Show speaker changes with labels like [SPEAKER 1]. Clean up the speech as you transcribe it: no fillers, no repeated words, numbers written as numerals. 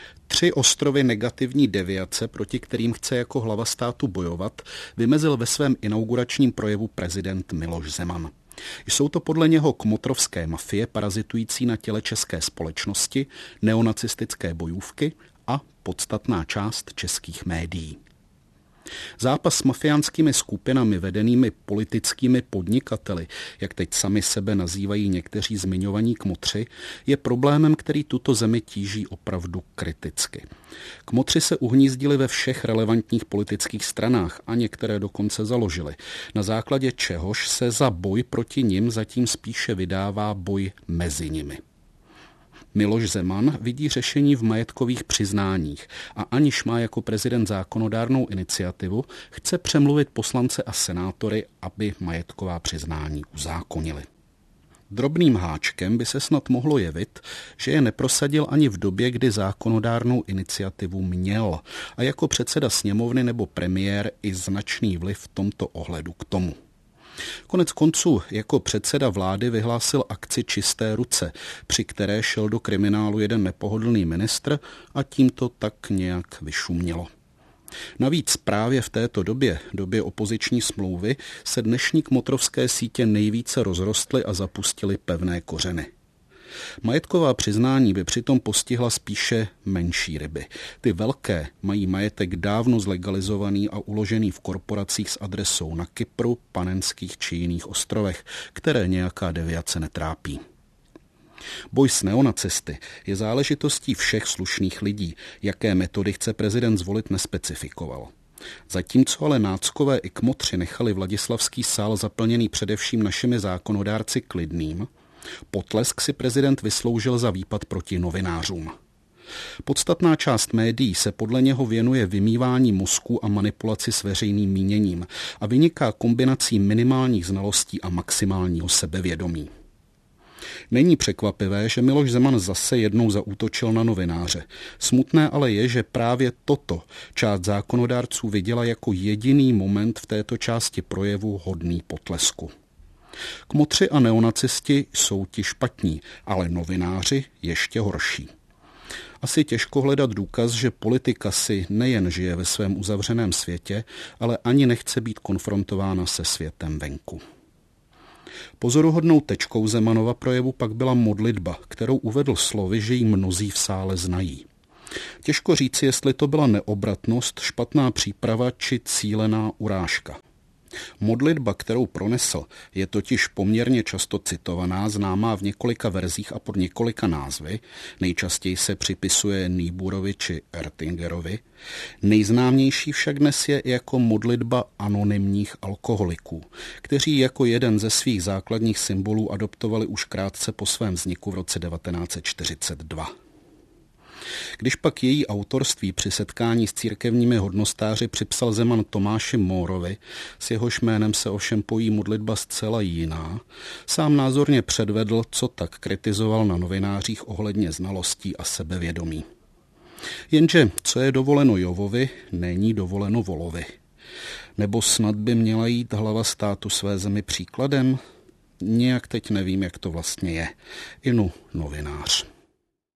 [SPEAKER 1] 3 ostrovy negativní deviace, proti kterým chce jako hlava státu bojovat, vymezil ve svém inauguračním projevu prezident Miloš Zeman. Jsou to podle něho kmotrovské mafie parazitující na těle české společnosti, neonacistické bojůvky a podstatná část českých médií. Zápas s mafiánskými skupinami vedenými politickými podnikateli, jak teď sami sebe nazývají někteří zmiňovaní kmotři, je problémem, který tuto zemi tíží opravdu kriticky. Kmotři se uhnízdili ve všech relevantních politických stranách a některé dokonce založili, na základě čehož se za boj proti nim zatím spíše vydává boj mezi nimi. Miloš Zeman vidí řešení v majetkových přiznáních a aniž má jako prezident zákonodárnou iniciativu, chce přemluvit poslance a senátory, aby majetková přiznání uzákonili. Drobným háčkem by se snad mohlo jevit, že je neprosadil ani v době, kdy zákonodárnou iniciativu měl a jako předseda sněmovny nebo premiér i značný vliv v tomto ohledu k tomu. Konec konců jako předseda vlády vyhlásil akci Čisté ruce, při které šel do kriminálu jeden nepohodlný ministr a tím to tak nějak vyšumělo. Navíc právě v této době opoziční smlouvy, se dnešní kmotrovské sítě nejvíce rozrostly a zapustily pevné kořeny. Majetková přiznání by přitom postihla spíše menší ryby. Ty velké mají majetek dávno zlegalizovaný a uložený v korporacích s adresou na Kypru, Panenských či jiných ostrovech, které nějaká deviace netrápí. Boj s neonacisty je záležitostí všech slušných lidí, jaké metody chce prezident zvolit nespecifikoval. Zatímco ale náckové i kmotři nechali Vladislavský sál zaplněný především našimi zákonodárci klidným, potlesk si prezident vysloužil za výpad proti novinářům. Podstatná část médií se podle něho věnuje vymývání mozků a manipulaci s veřejným míněním a vyniká kombinací minimálních znalostí a maximálního sebevědomí. Není překvapivé, že Miloš Zeman zase jednou zaútočil na novináře. Smutné ale je, že právě toto část zákonodárců viděla jako jediný moment v této části projevu hodný potlesku. Kmotři a neonacisti jsou ti špatní, ale novináři ještě horší. Asi těžko hledat důkaz, že politika si nejen žije ve svém uzavřeném světě, ale ani nechce být konfrontována se světem venku. Pozoruhodnou tečkou Zemanova projevu pak byla modlitba, kterou uvedl slovy, že ji mnozí v sále znají. Těžko říci, jestli to byla neobratnost, špatná příprava či cílená urážka. Modlitba, kterou pronesl, je totiž poměrně často citovaná, známá v několika verzích a pod několika názvy, nejčastěji se připisuje Niebuhrovi či Ertingerovi. Nejznámější však dnes je jako modlitba anonymních alkoholiků, kteří jako jeden ze svých základních symbolů adoptovali už krátce po svém vzniku v roce 1942. Když pak její autorství při setkání s církevními hodnostáři připsal Zeman Tomáši Mórovi, s jehož jménem se ovšem pojí modlitba zcela jiná, sám názorně předvedl, co tak kritizoval na novinářích ohledně znalostí a sebevědomí. Jenže co je dovoleno Jovovi, není dovoleno volovi. Nebo snad by měla jít hlava státu své zemi příkladem? Nějak teď nevím, jak to vlastně je. Inu novinář.